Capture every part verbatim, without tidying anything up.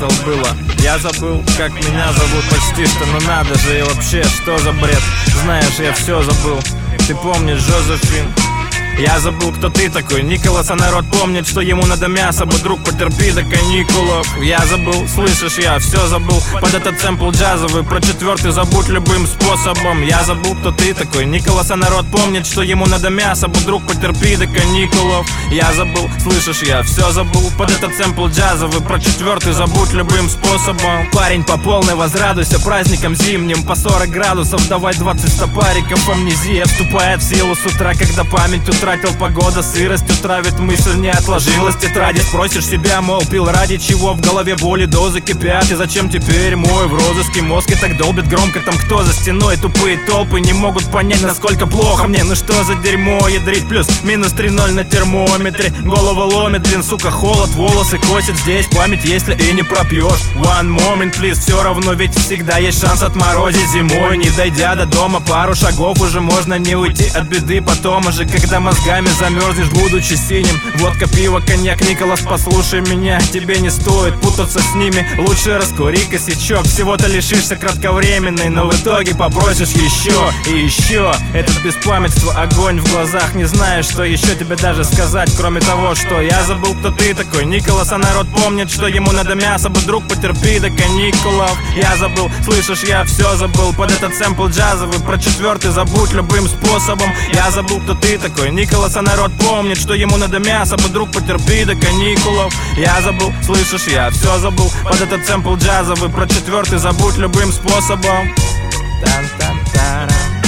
спрятал было. Я забыл, как меня зовут почти что, ну надо же, и вообще, что за бред? Знаешь, я все забыл. Ты помнишь Жозефин? Я забыл, кто ты такой, Николас, а народ помнит, что ему надо мясо, бы друг, потерпи до каникулов. Я забыл, слышишь, я все забыл под этот сэмпл джазовый, про четвертый забудь любым способом. Я забыл, кто ты такой, Николас, а народ помнит, что ему надо мясо, бы друг, потерпи до каникулов. Я забыл, слышишь, я все забыл под этот сэмпл джазовый, про четвертый забудь любым способом. Парень, по полной возрадуйся праздником зимним, по сорок градусов, давай двадцать стопариков. Амнезия вступает в силу с утра, когда память утратила. Тратил погода, сыростью травит, мысль не отложилась в тетради. Спросишь себя, мол, пил ради чего? В голове боли, дозы кипят. И зачем теперь мой в розыске мозг и так долбит громко? Там кто за стеной? Тупые толпы не могут понять, насколько плохо мне. Ну что за дерьмо ядрить? Плюс минус три ноль на термометре. Голову ломит, блин, сука, холод, волосы косит. Здесь память, если и не пропьешь. One moment, please, все равно ведь всегда есть шанс отморозить зимой. Не дойдя до дома пару шагов, уже можно не уйти от беды. Потом уже, когда мозгами замерзнешь, будучи синим. Водка, пиво, коньяк, Николас, послушай меня, тебе не стоит путаться с ними. Лучше раскури косячок, всего-то лишишься кратковременной, но в итоге попросишь еще и еще. Этот беспамятство, огонь в глазах, не знаешь, что еще тебе даже сказать, кроме того, что я забыл, кто ты такой, Николас, а народ помнит, что ему надо мясо, бы друг, потерпи до каникулов. Я забыл, слышишь, я все забыл под этот сэмпл джазовый, про четвертый забудь любым способом. Я забыл, кто ты такой, Николас, а народ помнит, что ему надо мясо, бы друг, потерпи до каникулов. Я забыл, слышишь, я все забыл под этот сэмпл джазовый, про четвертый забудь любым способом. Тан-тан-тара.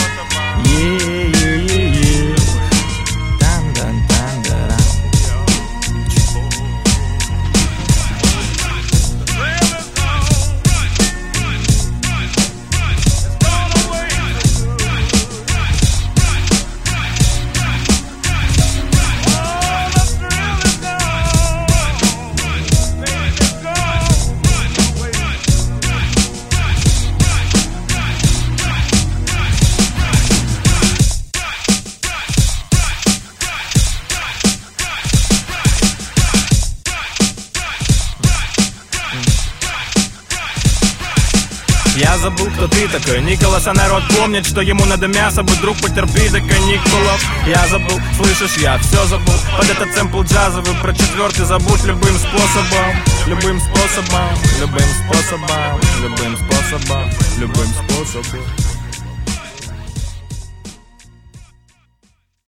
Е-е-е-е. Тан-тан-тан-тара. Я забыл, кто ты такой, Николас, а народ помнит, что ему надо мясо, бы друг, потерпи до каникулов. Я забыл, слышишь, я все забыл под этот сэмпл джазовый, про четвертый забудь любым способом. Любым способом, любым способом, любым способом, любым способом.